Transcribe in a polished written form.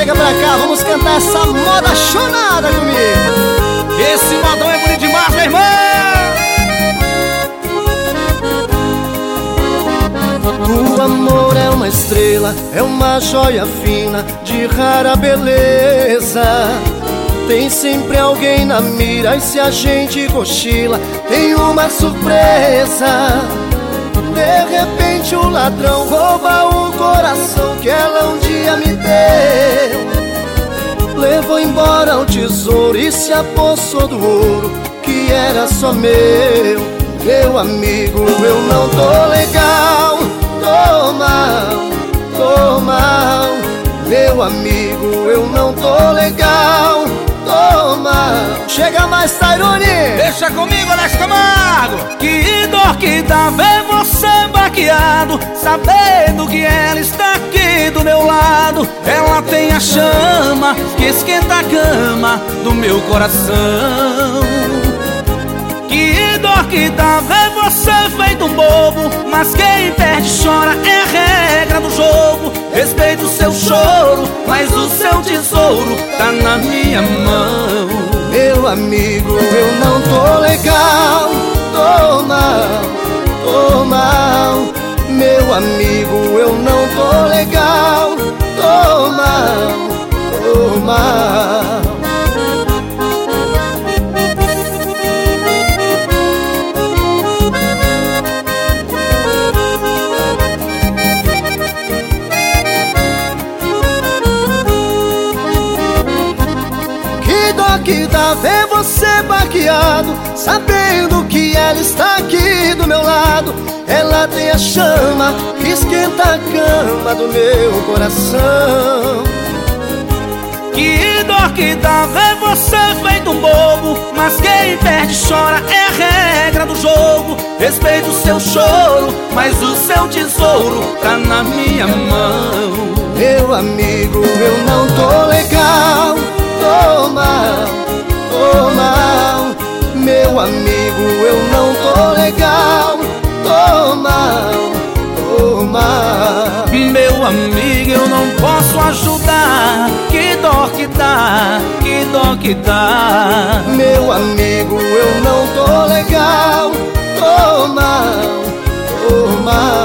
chega pra cá, vamos cantar essa moda chonada comigo. Esse modão é bonito demais, meu irmão. O amor é uma estrela, é uma joia fina, de rara beleza. Tem sempre alguém na mira e se a gente cochila, tem uma surpresa. De repente o ladrão rouba o coração que ela um dia me deu. Levou embora o tesouro e se apossou do ouro que era só meu. Meu amigo, eu não tô legal, tô mal, tô mal. Meu amigo, eu não tô legal, tô mal. Chega mais, Tairone. Deixa comigo, Alex Camargo. Que dor que dá ver você baqueado, sabendo que ela está aqui do meu lado. Ela tem a chama que esquenta a cama do meu coração. Que dor que dá ver você feito um bobo, mas quem perde chora, é a regra do jogo. Respeito o seu choro, mas o seu tesouro tá na minha mão. Meu amigo, eu não tô legal, tô mal, tô mal. Meu amigo, eu não tô legal, tô mal, tô mal. Que dá ver você baqueado, sabendo que ela está aqui do meu lado. Ela tem a chama que esquenta a cama do meu coração. Que dor que dá ver você feito um bobo, mas quem perde chora, é a regra do jogo. Respeito o seu choro, mas o seu tesouro tá na minha mão. Meu amigo, eu não tô legal, tô mal, tô mal. Meu amigo, eu não tô legal, tô mal, tô mal. Meu amigo, eu não posso ajudar. Que dor que dá, que dor que dá. Meu amigo, eu não tô legal, tô mal, tô mal.